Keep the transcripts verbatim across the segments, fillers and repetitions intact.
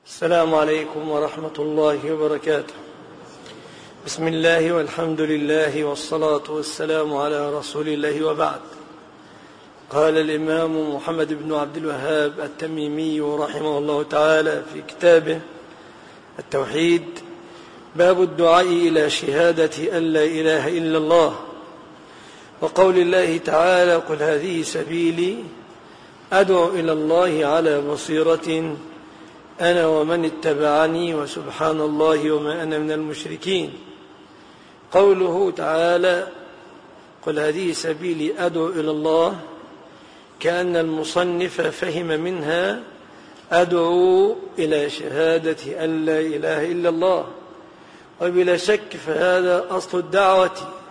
السلام عليكم ورحمة الله وبركاته. بسم الله والحمد لله والصلاة والسلام على رسول الله، وبعد. قال الإمام محمد بن عبد الوهاب التميمي رحمه الله تعالى في كتابه التوحيد: باب الدعاء إلى شهادة أن لا إله إلا الله، وقول الله تعالى: قل هذه سبيلي أدعو إلى الله على بصيرة أنا ومن اتبعني وسبحان الله وما أنا من المشركين. قوله تعالى: قل هذه سبيلي أدعو إلى الله، كأن المصنف فهم منها أدعو إلى شهادة أن لا إله إلا الله، وبلا شك فهذا أصل الدعوة،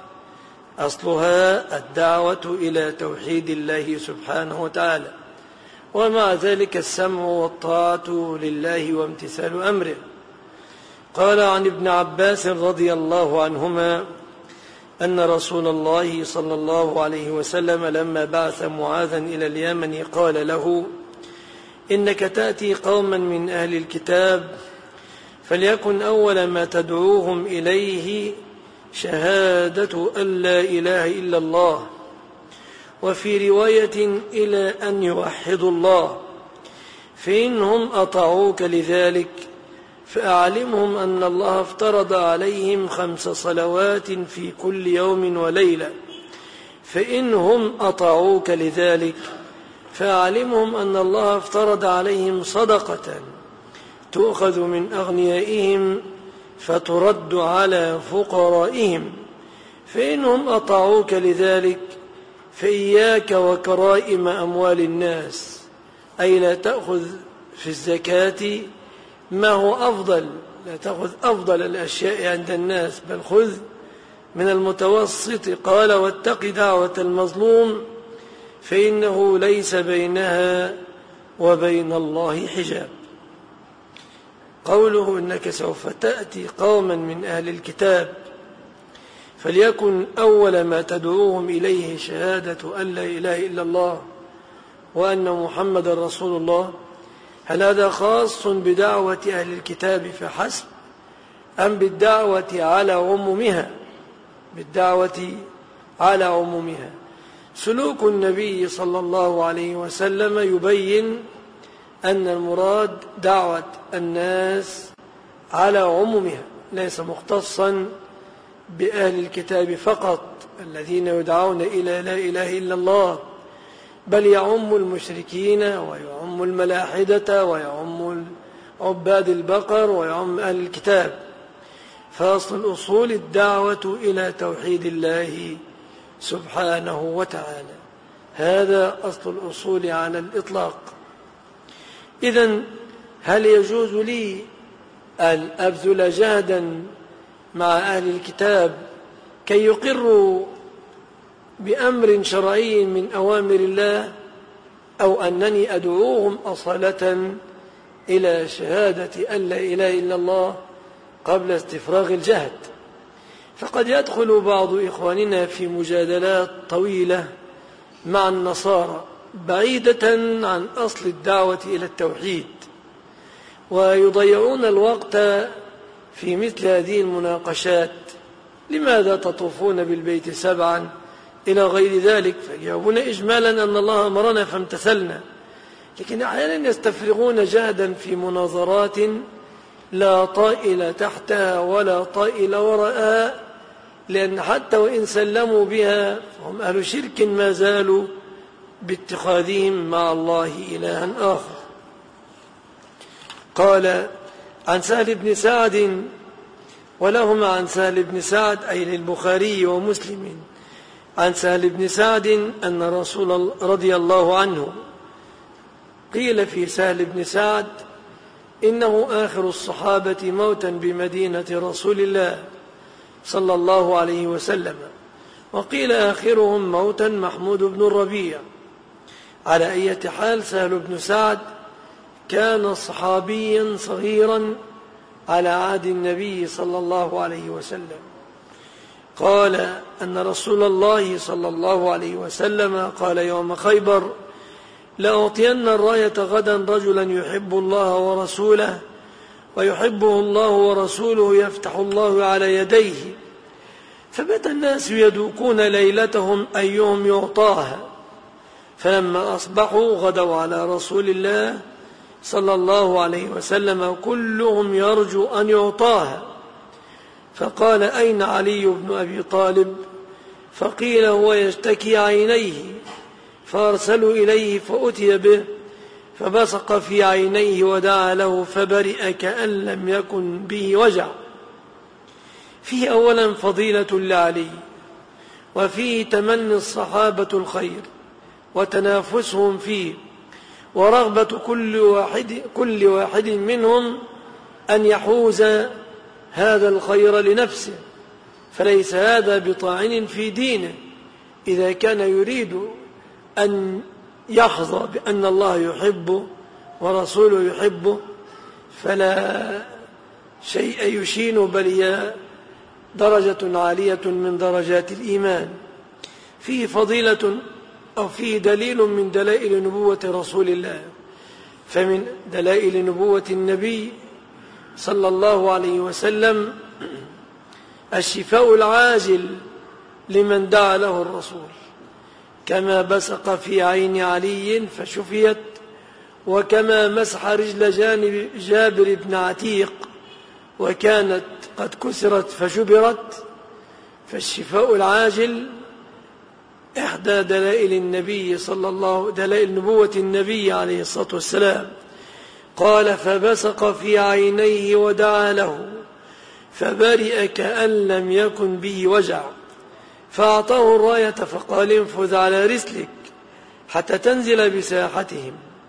أصلها الدعوة إلى توحيد الله سبحانه وتعالى، ومع ذلك السمع والطاعة لله وامتثال أمره. قال عن ابن عباس رضي الله عنهما أن رسول الله صلى الله عليه وسلم لما بعث معاذا إلى اليمن قال له: إنك تأتي قوما من أهل الكتاب، فليكن أول ما تدعوهم إليه شهادة أن لا إله إلا الله، وفي رواية إلى أن يوحدوا الله، فإنهم أطاعوك لذلك فأعلمهم أن الله افترض عليهم خمس صلوات في كل يوم وليلة، فإنهم أطاعوك لذلك فأعلمهم أن الله افترض عليهم صدقة تؤخذ من أغنيائهم فترد على فقرائهم، فإنهم أطاعوك لذلك فإياك وكرائم أموال الناس، أي لا تأخذ في الزكاة ما هو أفضل، لا تأخذ أفضل الأشياء عند الناس، بل خذ من المتوسط. قال: واتق دعوة المظلوم فإنه ليس بينها وبين الله حجاب. قوله: إنك سوف تأتي قوما من أهل الكتاب، فليكن أول ما تدعوهم إليه شهادة أن لا إله إلا الله وأن محمد رسول الله. هل هذا خاص بدعوة أهل الكتاب فحسب، أم بالدعوة على عمومها؟ بالدعوة على عمومها. سلوك النبي صلى الله عليه وسلم يبين أن المراد دعوة الناس على عمومها، ليس مختصا بأهل الكتاب فقط الذين يدعون إلى لا إله إلا الله، بل يعم المشركين ويعم الملاحدة ويعم عباد البقر ويعم أهل الكتاب. فأصل الأصول الدعوة إلى توحيد الله سبحانه وتعالى، هذا أصل الأصول على الإطلاق. إذن هل يجوز لي أن أبذل جهدا مع أهل الكتاب كي يقروا بأمر شرعي من أوامر الله، أو أنني أدعوهم أصالة إلى شهادة أن لا إله إلا الله قبل استفراغ الجهد؟ فقد يدخل بعض إخواننا في مجادلات طويلة مع النصارى بعيدة عن أصل الدعوة إلى التوحيد، ويضيعون الوقت في مثل هذه المناقشات. لماذا تطوفون بالبيت سبعا إلى غير ذلك؟ فيجاوبون إجمالا أن الله أمرنا فامتثلنا، لكن أحيانا يستفرغون جهدا في مناظرات لا طائل تحتها ولا طائل وراءها، لأن حتى وإن سلموا بها فهم أهل شرك ما زالوا باتخاذهم مع الله إلها آخر. قال عن سهل بن سعد، ولهما عن سهل بن سعد أي للبخاري ومسلم، عن سهل بن سعد أن رسول رضي الله عنه قيل في سهل بن سعد: إنه آخر الصحابة موتا بمدينة رسول الله صلى الله عليه وسلم، وقيل آخرهم موتا محمود بن الربيع. على أي حال سهل بن سعد كان صحابيا صغيرا على عهد النبي صلى الله عليه وسلم. قال أن رسول الله صلى الله عليه وسلم قال يوم خيبر: لأعطين الراية غدا رجلا يحب الله ورسوله ويحبه الله ورسوله يفتح الله على يديه، فبات الناس يدوكون ليلتهم أيهم يعطاها، فلما أصبحوا غدوا على رسول الله صلى الله عليه وسلم كلهم يرجو أن يعطاها، فقال: أين علي بن أبي طالب؟ فقيل: هو يشتكي عينيه، فأرسلوا إليه فأتي به، فبصق في عينيه ودعا له فبرئ كأن لم يكن به وجع. فيه أولا فضيلة لعلي، وفيه تمني الصحابة الخير وتنافسهم فيه، ورغبة كل واحد, كل واحد منهم أن يحوز هذا الخير لنفسه، فليس هذا بطاعن في دينه إذا كان يريد أن يحظى بأن الله يحبه ورسوله يحبه، فلا شيء يشين، بل هي درجة عالية من درجات الإيمان. فيه فضيلة أو فيه دليل من دلائل نبوة رسول الله، فمن دلائل نبوة النبي صلى الله عليه وسلم الشفاء العاجل لمن دعا له الرسول، كما بصق في عين علي فشفيت، وكما مسح رجل جانب جابر بن عتيق وكانت قد كسرت فجبرت. فالشفاء العاجل إحدى دلائل النبي صلى الله دلائل نبوة النبي عليه الصلاة والسلام. قال: فبصق في عينيه ودعا له فبرئ كأن لم يكن به وجع، فأعطاه الراية فقال: انفذ على رسلك حتى تنزل بساحتهم،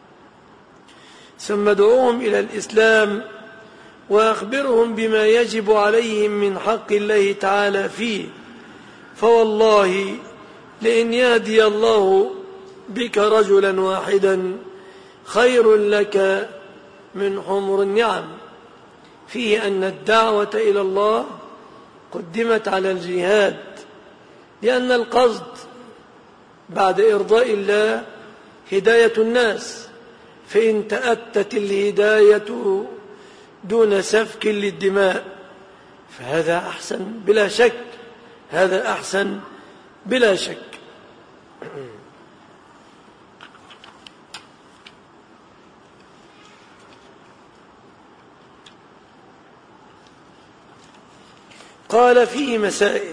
ثم ادعوهم إلى الإسلام وأخبرهم بما يجب عليهم من حق الله تعالى فيه، فوالله لئن يهدي الله بك رجلا واحدا خير لك من حمر النعم. فيه أن الدعوة إلى الله قدمت على الجهاد، لأن القصد بعد إرضاء الله هداية الناس، فإن تأتت الهداية دون سفك للدماء فهذا أحسن بلا شك، هذا أحسن بلا شك. قال: فيه مسائل.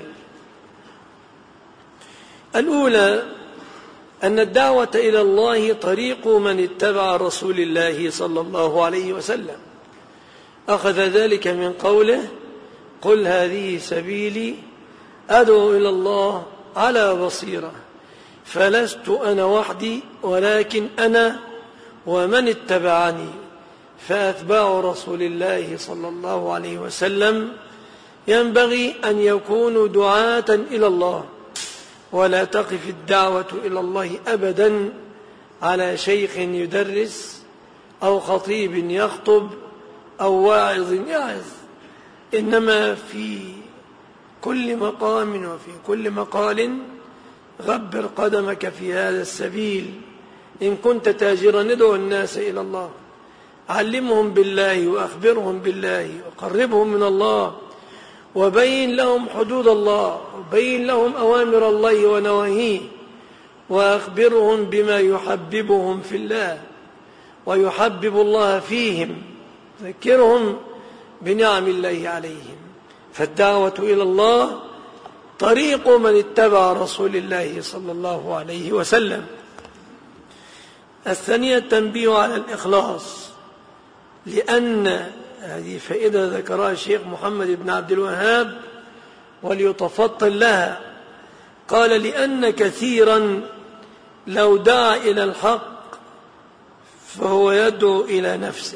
الأولى أن الدعوة إلى الله طريق من اتبع رسول الله صلى الله عليه وسلم، أخذ ذلك من قوله: قل هذه سبيلي أدعو إلى الله على بصيرة، فلست أنا وحدي ولكن أنا ومن اتبعني. فأتباع رسول الله صلى الله عليه وسلم ينبغي أن يكونوا دعاة إلى الله، ولا تقف الدعوة إلى الله أبدا على شيخ يدرس أو خطيب يخطب أو واعظ يعظ، إنما في كل مقام وفي كل مقال غبر قدمك في هذا السبيل. إن كنت تاجرا ادعو الناس إلى الله، علمهم بالله وأخبرهم بالله وقربهم من الله، وبين لهم حدود الله، وبين لهم أوامر الله ونواهيه، وأخبرهم بما يحببهم في الله ويحبب الله فيهم، ذكرهم بنعم الله عليهم. فالدعوة إلى الله طريق من اتبع رسول الله صلى الله عليه وسلم. الثانية التنبيه على الإخلاص، لأن هذه فائدة ذكرها الشيخ محمد بن عبد الوهاب وليتفطن لها. قال: لأن كثيرا لو دعا إلى الحق فهو يدعو إلى نفسه،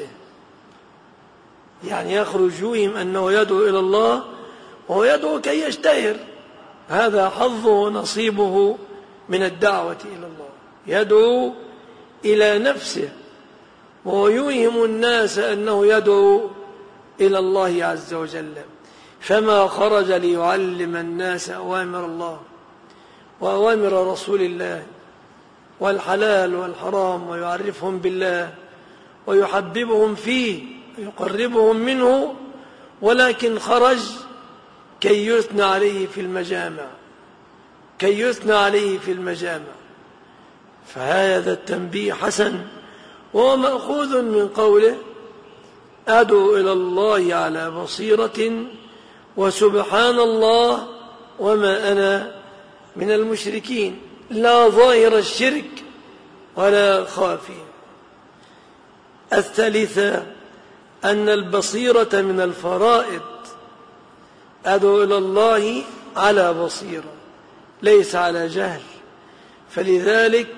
يعني يخرج يوهم أنه يدعو إلى الله وهو يدعو كي يشتهر، هذا حظه ونصيبه من الدعوة إلى الله، يدعو إلى نفسه وهو يوهم الناس أنه يدعو إلى الله عز وجل. فما خرج ليعلم الناس أوامر الله وأوامر رسول الله والحلال والحرام، ويعرفهم بالله ويحببهم فيه، يقربهم منه، ولكن خرج كي يثنى عليه في المجامع كي يثنى عليه في المجامع فهذا التنبيه حسن، وهو مأخوذ من قوله: أدعو إلى الله على بصيرة وسبحان الله وما أنا من المشركين، لا ظاهر الشرك ولا خافي. الثالثة أن البصيرة من الفرائض، أدعو إلى الله على بصيرة ليس على جهل، فلذلك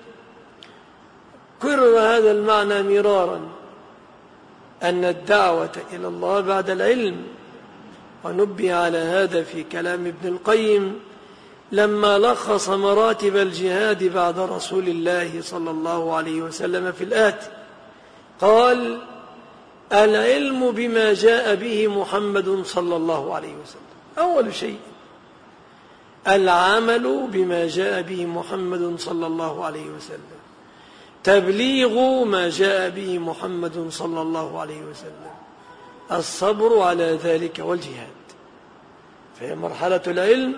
كرر هذا المعنى مرارا، أن الدعوة إلى الله بعد العلم. ونبه على هذا في كلام ابن القيم لما لخص مراتب الجهاد بعد رسول الله صلى الله عليه وسلم في الآتي، قال: العلم بما جاء به محمد صلى الله عليه وسلم أول شيء، العمل بما جاء به محمد صلى الله عليه وسلم، تبليغ ما جاء به محمد صلى الله عليه وسلم، الصبر على ذلك والجهاد. فهي مرحلة العلم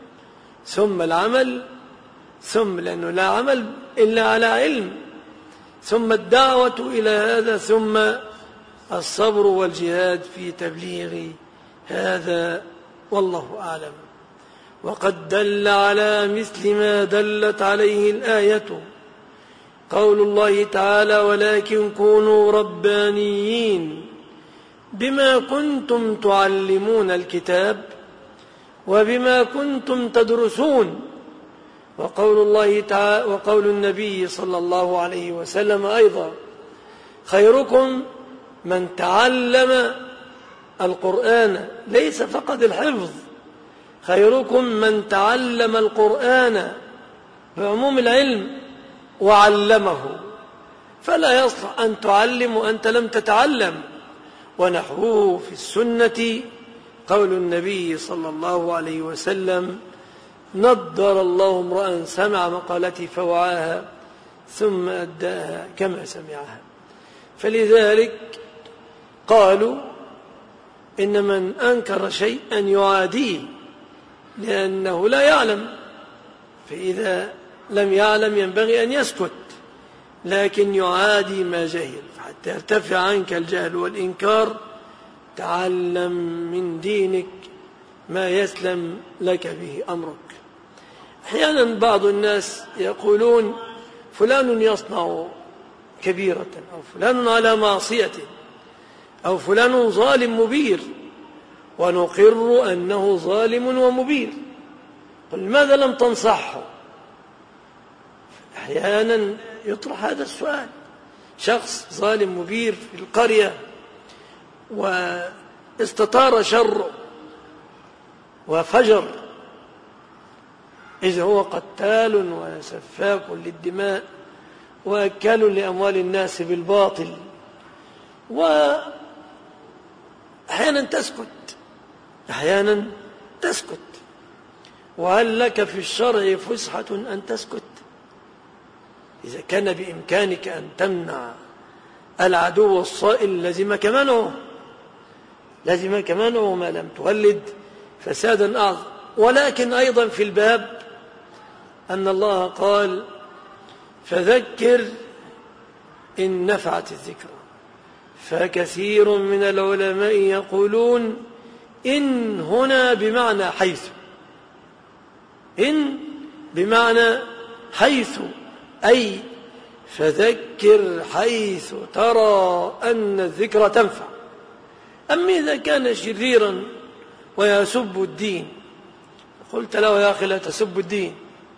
ثم العمل، ثم لأنه لا عمل إلا على علم، ثم الدعوة إلى هذا، ثم الصبر والجهاد في تبليغ هذا، والله أعلم. وقد دل على مثل ما دلت عليه الآية قول الله تعالى: ولكن كونوا ربانيين بما كنتم تعلمون الكتاب وبما كنتم تدرسون. وقول الله تعالى وقول النبي صلى الله عليه وسلم أيضا: خيركم من تعلم القرآن، ليس فقط الحفظ، خيركم من تعلم القرآن بعموم العلم وعلمه، فلا يصلح أن تعلم وأنت لم تتعلم. ونحوه في السنة قول النبي صلى الله عليه وسلم: نضر الله امرأ سمع مقالتي فوعاها ثم أداها كما سمعها. فلذلك قالوا إن من أنكر شيئا يعاديه لأنه لا يعلم، فإذا لم يعلم ينبغي أن يسكت، لكن يعادي ما جهل. حتى يرتفع عنك الجهل والإنكار تعلم من دينك ما يسلم لك به أمرك. أحيانا بعض الناس يقولون: فلان يصنع كبيرة، أو فلان على معصية، أو فلان ظالم مبير، ونقر أنه ظالم ومبير، قل لماذا لم تنصحه؟ أحيانا يطرح هذا السؤال: شخص ظالم مبير في القرية واستطار شر وفجر، إذ هو قتال وسفاك للدماء وأكل لأموال الناس بالباطل، وأحيانا تسكت أحيانا تسكت وهل لك في الشرع فسحة أن تسكت؟ إذا كان بإمكانك أن تمنع العدو الصائل لزمك منعه لزمك منعه ما لم تولد فسادا أعظم. ولكن أيضا في الباب أن الله قال: فذكر إن نفعت الذكرى. فكثير من العلماء يقولون إن هنا بمعنى حيث، إن بمعنى حيث، أي فذكر حيث ترى أن الذكرى تنفع. أما إذا كان شريرا ويسب الدين قلت له: يا أخي لا تسب الدين،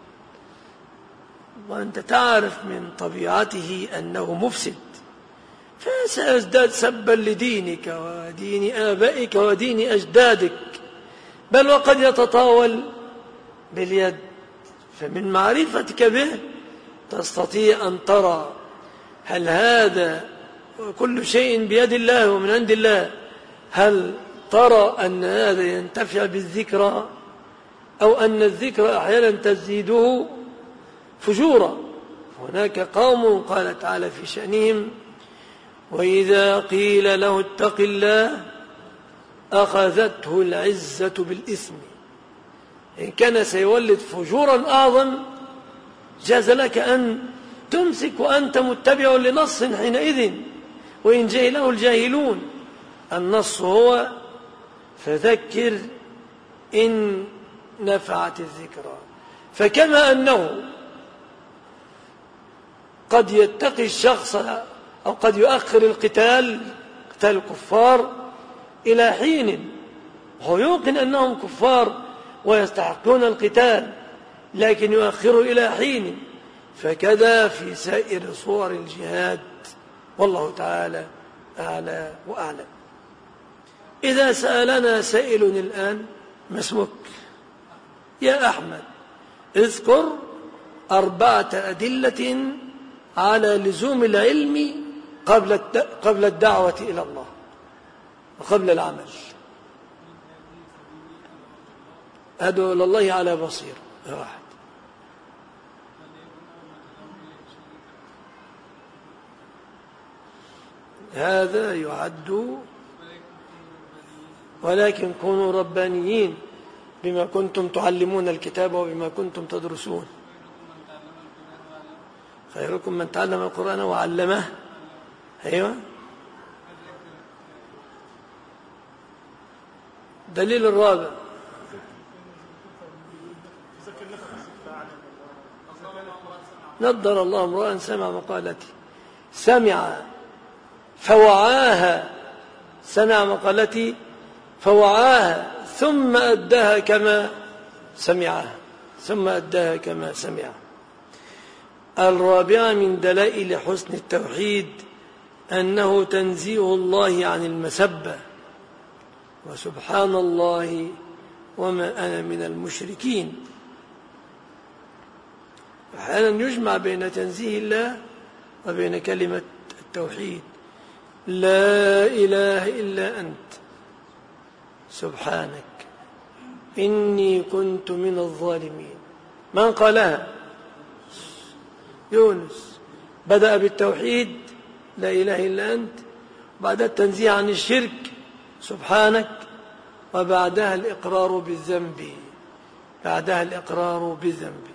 وأنت تعرف من طبيعته أنه مفسد، فسيزداد سبا لدينك ودين آبائك ودين أجدادك، بل وقد يتطاول باليد. فمن معرفتك به تستطيع أن ترى هل هذا كل شيء بيد الله ومن عند الله، هل ترى أن هذا ينتفع بالذكرى أو أن الذكرى أحيانا تزيده فجورا. هناك قوم قال تعالى في شأنهم: وإذا قيل له اتق الله أخذته العزة بالإثم. إن كان سيولد فجورا أعظم جاز لك أن تمسك وأنت متبع لنص حينئذ، وإن جهله الجاهلون. النص هو فذكر إن نفعت الذكرى. فكما أنه قد يتقي الشخص أو قد يؤخر القتال قتال الكفار إلى حين، هو يوقن أنهم كفار ويستحقون القتال لكن يؤخر إلى حين، فكذا في سائر صور الجهاد، والله تعالى أعلى وأعلم. إذا سألنا سائل الآن: ما اسمك؟ يا أحمد، اذكر أربعة أدلة على لزوم العلم قبل قبل الدعوة إلى الله وقبل العمل. أدعو إلى الله على بصير. واحد. هذا يعد، ولكن كونوا ربانيين بما كنتم تعلمون الكتاب وبما كنتم تدرسون. خيركم من تعلم القرآن وعلمه. أيوة. دليل الرابع: نضر الله امرأ سمع مقالتي. سمع فوعاها، سمع مقالتي فوعاها ثم أداها كما سمعها، ثم أداها كما سمعها. الرابعة من دلائل حسن التوحيد أنه تنزيه الله عن المسبة، وسبحان الله وما أنا من المشركين. أحيانا يجمع بين تنزيه الله وبين كلمة التوحيد: لا إله إلا أنت سبحانك إني كنت من الظالمين. من قالها؟ يونس. بدأ بالتوحيد لا إله إلا أنت، بعد التنزيه عن الشرك سبحانك، وبعدها الإقرار بالذنب بعدها الإقرار بالذنب.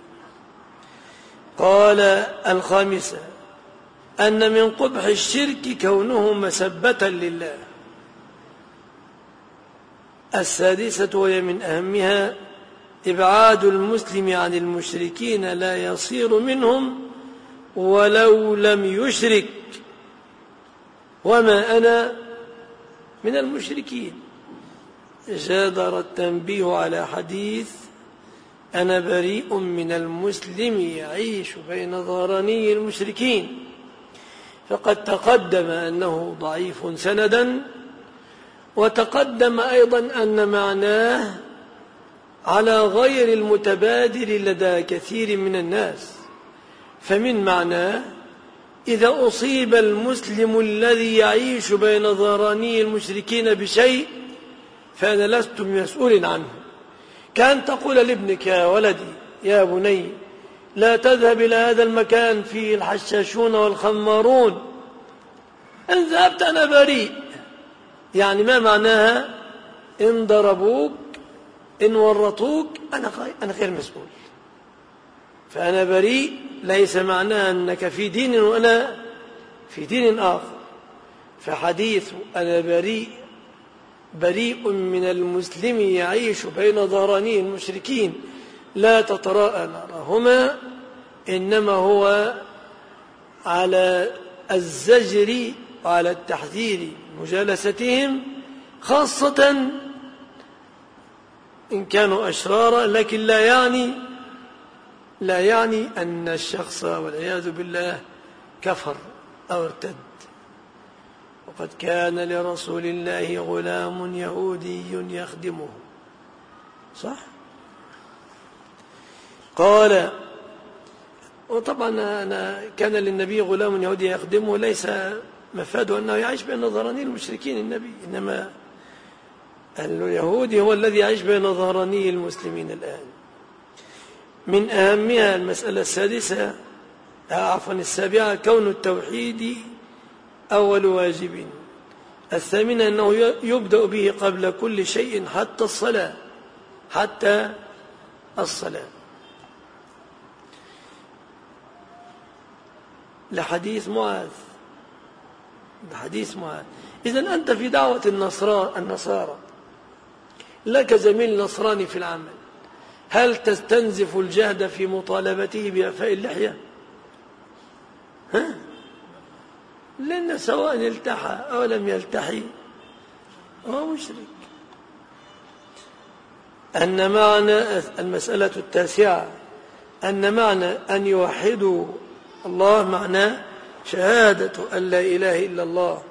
قال: الخامسة أن من قبح الشرك كونه مسبة لله. السادسة وهي من أهمها إبعاد المسلم عن المشركين لا يصير منهم ولو لم يشرك، وما أنا من المشركين. جادر التنبيه على حديث: أنا بريء من المسلم يعيش بين ظهراني المشركين، فقد تقدم أنه ضعيف سندا، وتقدم أيضا أن معناه على غير المتبادر لدى كثير من الناس. فمن معناه: إذا أصيب المسلم الذي يعيش بين ظهراني المشركين بشيء فأنا لست مسؤول عنه. كان تقول لابنك: يا ولدي يا بني لا تذهب إلى هذا المكان فيه الحشاشون والخمارون، إن ذهبت أنا بريء. يعني ما معناها؟ إن ضربوك إن ورطوك أنا أنا غير مسؤول، فأنا بريء ليس معناها أنك في دين وأنا في دين آخر. فحديث أنا بريء بريء من المسلم يعيش بين ظهراني المشركين لا تتراءى نارهما، إنما هو على الزجر وعلى التحذير مجالستهم، خاصة إن كانوا أشرارا، لكن لا يعني لا يعني أن الشخص والعياذ بالله كفر أو ارتد. وقد كان لرسول الله غلام يهودي يخدمه. صح؟ قال: وطبعا أنا كان للنبي غلام يهودي يخدمه ليس مفاده أنه يعيش بين ظهراني المشركين النبي، إنما اليهودي هو الذي يعيش بين ظهراني المسلمين الآن. من أهمها المسألة السادسة عفوا السابعة كون التوحيد أول واجب. الثامنة أنه يبدأ به قبل كل شيء حتى الصلاة حتى الصلاة لحديث معاذ لحديث معاذ. إذن أنت في دعوة النصارى لك زميل نصراني في العمل، هل تستنزف الجهد في مطالبته بإعفاء اللحية؟ ها؟ لأن سواء التحى أو لم يلتحي هو مشرك. أن معنى المسألة التاسعة أن معنى أن يوحدوا الله معناه شهادة أن لا إله إلا الله.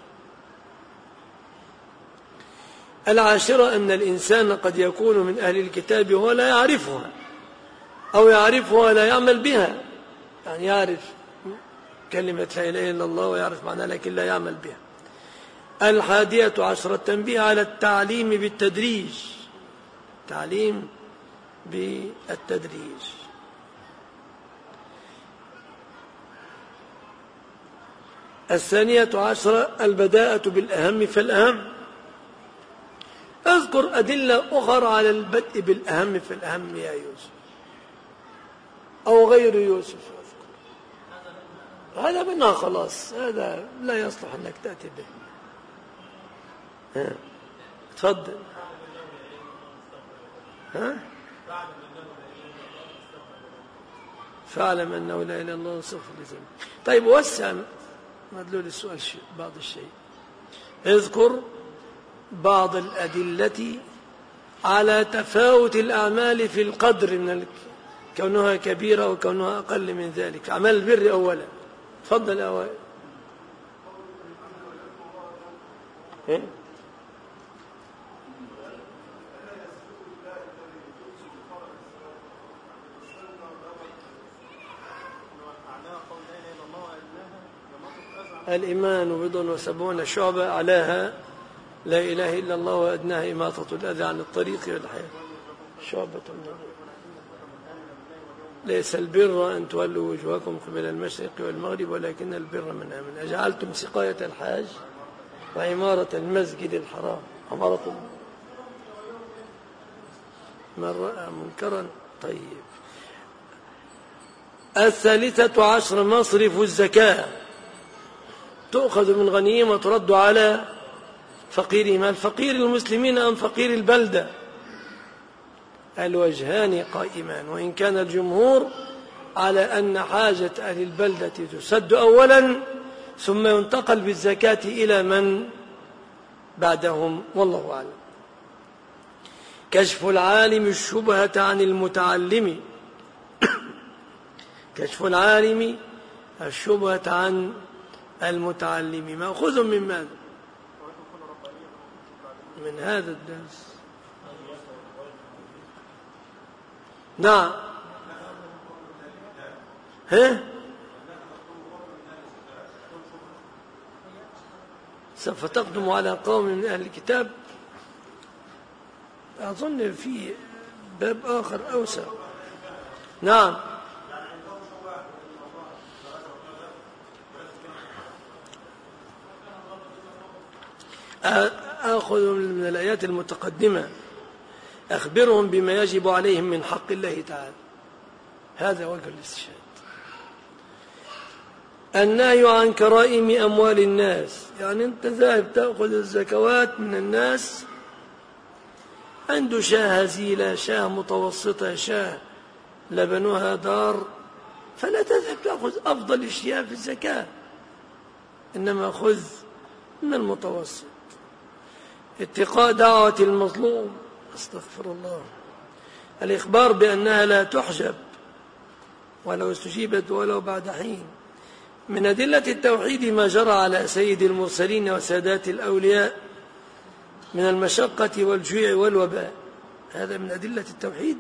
العاشرة أن الإنسان قد يكون من أهل الكتاب وهو لا يعرفها أو يعرفها ولا يعمل بها، يعني يعرف كلمة لا إله إلا الله ويعرف معناها لكن لا يعمل بها. الحادية عشرة التنبيه على التعليم بالتدريج، تعليم بالتدريج. الثانية عشرة البداءة بالأهم فالأهم. اذكر أدلة أخرى على البدء بالأهم فالأهم يا يوسف أو غير يوسف، هذا منها خلاص، هذا لا يصلح أنك تأتي به. ها تفضل. ها فاعلم أنه لا إله إلا الله واستغفر لذنبك. طيب وسع مدلول السؤال شيء بعض الشيء. اذكر بعض الأدلة على تفاوت الأعمال في القدر من كونها كبيرة وكونها أقل من ذلك. أعمال البر أولا. تفضل أولا. إيه؟ الإيمان بضع وسبعون شعبة، أعلاها لا إله إلا الله وأدناها إماطة الأذى عن الطريق والحياة شعبة من. ليس البر أن تولوا وجوهكم قبل المشرق والمغرب ولكن البر من آمن. أجعلتم سقاية الحاج وعمارة المسجد الحرام عمارة من رأى منكرا. طيب. الثالثة عشر مصرف الزكاة، تؤخذ من غنيمة وترد على فقيرهم. الفقير المسلمين أم فقير البلدة؟ الوجهان قائمان، وإن كان الجمهور على أن حاجة أهل البلدة تسد أولا ثم ينتقل بالزكاة إلى من بعدهم، والله أعلم. كشف العالم الشبهة عن المتعلم، كشف العالم الشبهة عن المتعلم مأخوذ من ماذا؟ من هذا الدرس. نعم. ها سوف تقدم على قوم من أهل الكتاب، أظن في باب آخر أوسع. نعم. آخذ من الآيات المتقدمة أخبرهم بما يجب عليهم من حق الله تعالى، هذا وجه الاستشهاد. النهي عن كرائم أموال الناس، يعني أنت ذاهب تأخذ الزكوات من الناس، عنده شاة هزيلة، شاة متوسطة، شاة لبنها دار، فلا تذهب تأخذ أفضل الأشياء في الزكاة، إنما خذ من المتوسط. اتقاء دعوة المظلوم، استغفر الله. الإخبار بأنها لا تحجب ولو استجيبت ولو بعد حين. من أدلة التوحيد ما جرى على سيد المرسلين وسادات الأولياء من المشقة والجوع والوباء، هذا من أدلة التوحيد.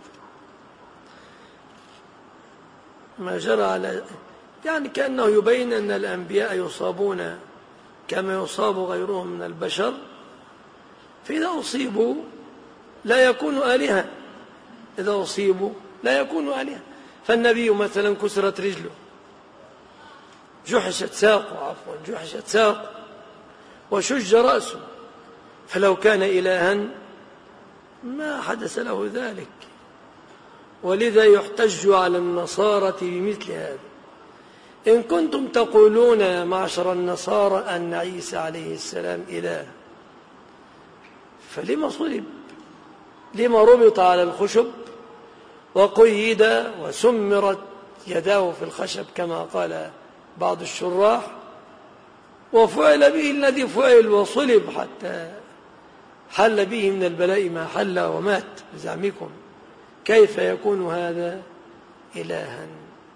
ما جرى على يعني كأنه يبين أن الأنبياء يصابون كما يصاب غيرهم من البشر، فإذا أصيبوا لا يكون آلهة، إذا أصيبوا لا يكون آلهة. فالنبي مثلا كسرت رجله جحشت ساقه عفوا جحشت ساقه وشج رأسه، فلو كان إلها ما حدث له ذلك. ولذا يحتج على النصارى بمثل هذا. إن كنتم تقولون يا معشر النصارى أن عيسى عليه السلام إله، فلما صلب؟ لما ربط على الخشب وقيد وسمرت يداه في الخشب كما قال بعض الشراح، وفعل به الذي فعل وصلب حتى حل به من البلاء ما حل ومات بزعمكم، كيف يكون هذا إلها؟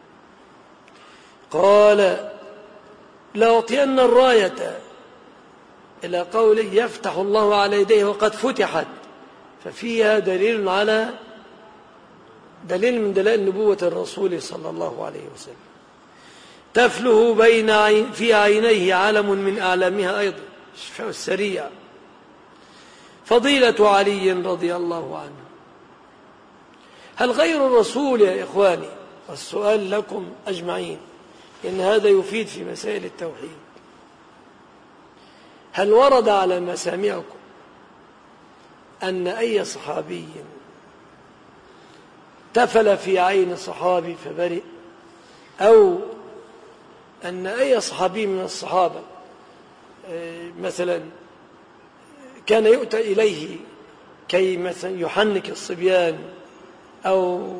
قال لأعطين الراية إلى قوله يفتح الله على يديه وقد فتحت، ففيها دليل على دليل من دلائل نبوة الرسول صلى الله عليه وسلم. تفله بين عين في عينيه علم من أعلامها أيضا الشفاء السريع. فضيلة علي رضي الله عنه. هل غير الرسول يا إخواني، والسؤال لكم أجمعين إن هذا يفيد في مسائل التوحيد، هل ورد على مسامعكم أن أي صحابي تفل في عين صحابي فبرئ، أو أن أي صحابي من الصحابة مثلا كان يؤتى إليه كي مثلا يحنك الصبيان أو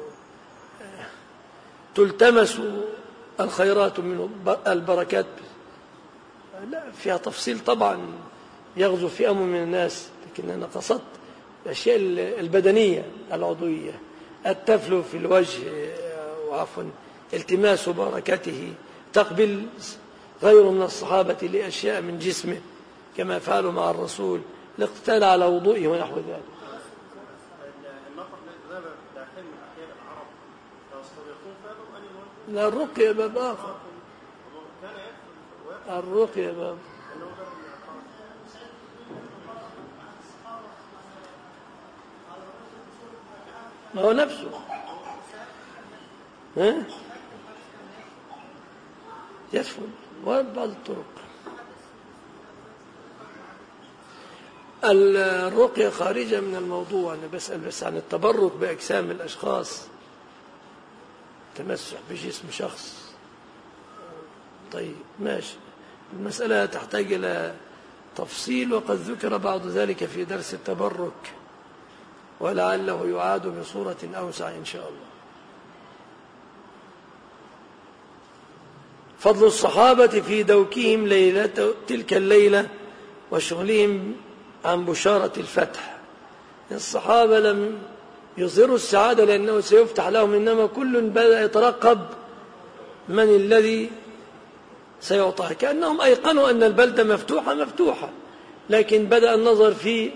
تلتمس الخيرات من البركات؟ لا، فيها تفصيل طبعا يغزو فئام من الناس، لكن أنا قصدت الأشياء البدنية العضوية، التفل في الوجه وعفوا التماس بركته، تقبل غير من الصحابة لأشياء من جسمه كما فعلوا مع الرسول، الاقتتال على وضوئه ونحو ذلك. لا، الرقية باب آخر، الرقية باب ما هو نفسه. ها؟ يدفن وبعض الطرق. الرقية خارجة من الموضوع، أنا بسأل بس عن التبرك بأجسام الأشخاص، تمسح بجسم شخص. طيب ماشي، المسألة تحتاج إلى تفصيل، وقد ذكر بعض ذلك في درس التبرك، ولعله يعاد بصورة أوسع إن شاء الله. فضل الصحابة في دوكهم ليلة تلك الليلة وشغلهم عن بشارة الفتح. الصحابة لم يظهروا السعادة لأنه سيفتح لهم، إنما كل بدأ يترقب من الذي سيعطاه، كأنهم أيقنوا أن البلدة مفتوحة مفتوحة، لكن بدأ النظر في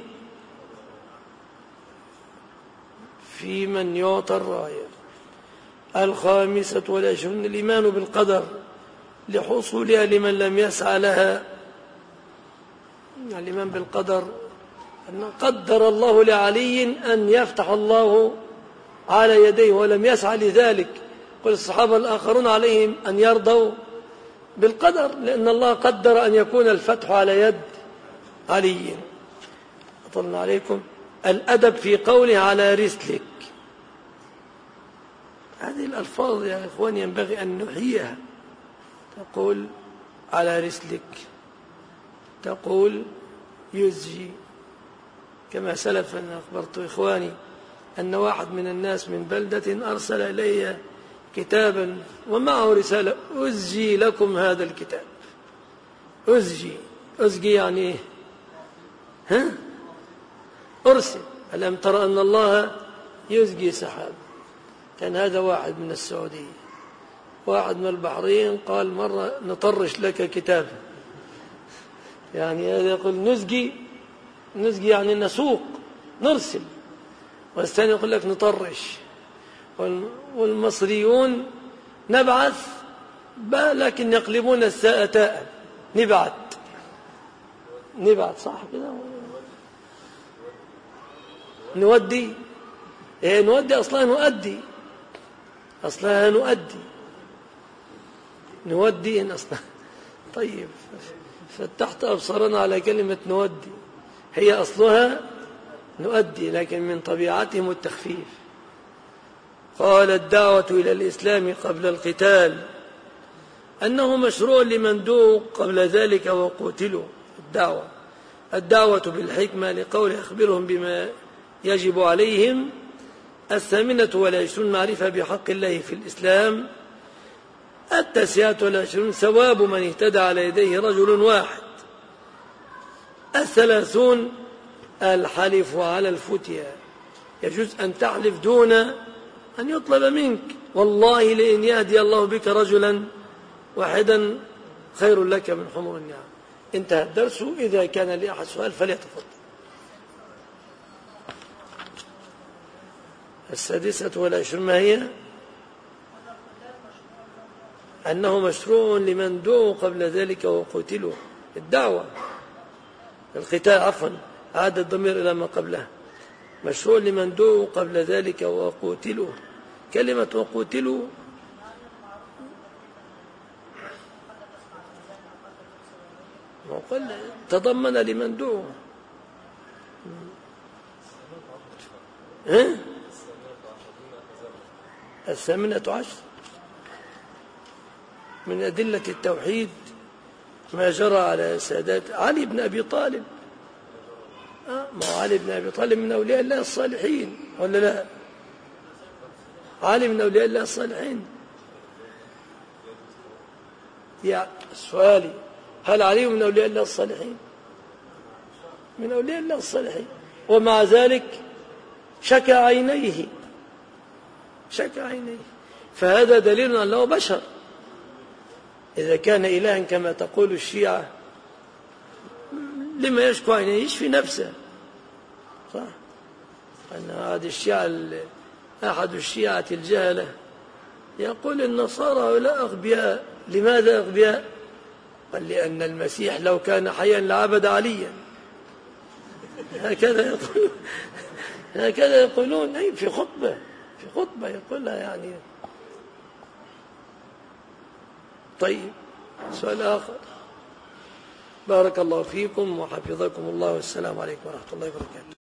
في من يعطى الراية. الخامسة والعشرون الإيمان بالقدر لحصولها لمن لم يسعى لها. الإيمان بالقدر أن قدر الله لعلي أن يفتح الله على يديه ولم يسعى لذلك. قل الصحابة الآخرون عليهم أن يرضوا بالقدر، لأن الله قدر أن يكون الفتح على يد علي. أطلنا عليكم. الأدب في قوله على رسلك، هذه الألفاظ يا إخوان ينبغي أن نحييها. تقول على رسلك، تقول يزجي، كما سلف أن أخبرت إخواني أن واحد من الناس من بلدة أرسل إلي كتابا ومعه رسالة: أزجي لكم هذا الكتاب. أزجي، أزجي يعني إيه؟ ها؟ أرسل. ألم ترى أن الله يزجي سحاب؟ كان هذا واحد من السعودية. واحد من البحرين قال مرة: نطرش لك كتابا، يعني هذا يقول نزجي، نزجي يعني نسوق نرسل، والثاني يقول لك نطرش. والمصريون نبعث لكن يقلبون الساء تاء، نبعث نبعث صح كده، نودي. إيه نودي؟ أصلها نؤدي، أصلها نؤدي. نودي إن أصلا. طيب فتحت أبصارنا على كلمة نودي، هي أصلها نؤدي لكن من طبيعتهم التخفيف. قال الدعوة إلى الإسلام قبل القتال أنه مشروع لمن دعوا قبل ذلك وقتلوا. الدعوة الدعوة بالحكمة لقول أخبرهم بما يجب عليهم. الثامنة والعشرون معرفة بحق الله في الإسلام. التاسعة والعشرون ثواب من اهتدى على يديه رجل واحد. الثلاثون الحلف على الفتيا، يجوز أن تحلف دون أن يطلب منك، والله لئن يهدي الله بك رجلا واحدا خير لك من حمر النعم. انتهى الدرس. إذا كان لأحد سؤال فليتفضل. السادسة والعشرون ما هي؟ أنه مشروع لمن دعوا قبل ذلك وقتلوا. الدعوة القتال عفوا عاد الضمير إلى ما قبله. مشروع لمن دعوا قبل ذلك وقتلوا. كلمة وقتلوا وقال تضمن لمن دعوا. ها؟ الثامنة عشر من أدلة التوحيد ما جرى على سادات علي بن أبي طالب. آه ما علي بن أبي طالب من أولياء الله الصالحين ولا لا؟ علي من أولياء الله الصالحين. يعني سؤالي هل علي من أولياء الله الصالحين؟ من أولياء الله الصالحين، ومع ذلك شكى عينيه شكى عينيه فهذا دليل أنه بشر. إذا كان إلها كما تقول الشيعة لما يشكو عينيه؟ يشفي نفسه، صح؟ أن هذا الشيعة أحد الشيعة الجهلة يقول النصارى هؤلاء أغبياء. لماذا أغبياء؟ قال لأن المسيح لو كان حيا لعبد عليا. هكذا يقولون هكذا يقولون أي في خطبة في خطبة يقولها يعني. طيب سؤال آخر. بارك الله فيكم وحفظكم الله والسلام عليكم ورحمة الله وبركاته.